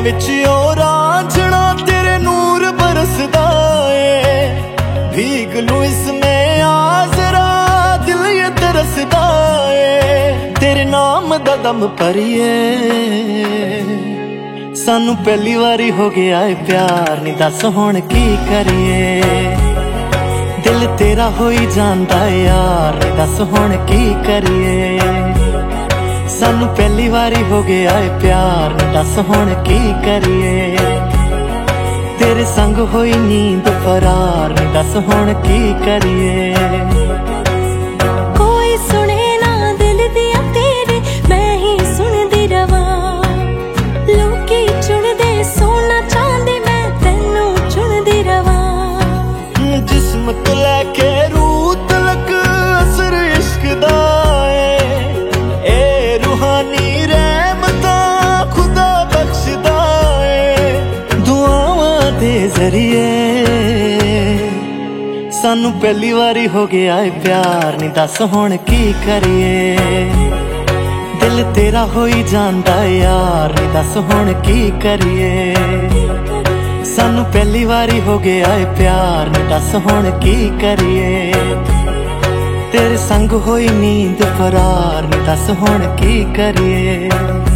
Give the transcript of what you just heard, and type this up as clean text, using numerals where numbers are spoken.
विच ओ रांझना तेरे नूर बरसदा ए, भीग लूं इसमें आ जरा दिल ये तरसदा ए, तेरे नाम दा दम भरिए। सानू पहली वारी हो गया है प्यार, नी दस हुण की करिए। दिल तेरा हो ही जांदा यार, नी दस हुण की करिए। सानू पहली वारी हो गया है प्यार, नी दस हुण की करिए। तेरे संग होई नींद फरार, नी दस हुण की करिए। कोई सुने ना दिल दिया तेरे, मैं ही सुनदी रवा। लोकी चुनदे सोना चांदी, मैं तैनू चुनदी रवा। जिस्म तो लैके रूह तलक असर इश्क दा ए रूहानी रहमतां खुदा बख्शदा ए। दुआवां दे जरिए सानू पहली वारी हो गया है प्यार, नी दस हुण की करिए। दिल तेरा हो ही जांदा यार, नी दस हुण की करिए। सानू पहली वारी हो गया है प्यार, नी दस हुण की करिए। तेरे संग होई नींद फरार, नी दस हुण की करिए।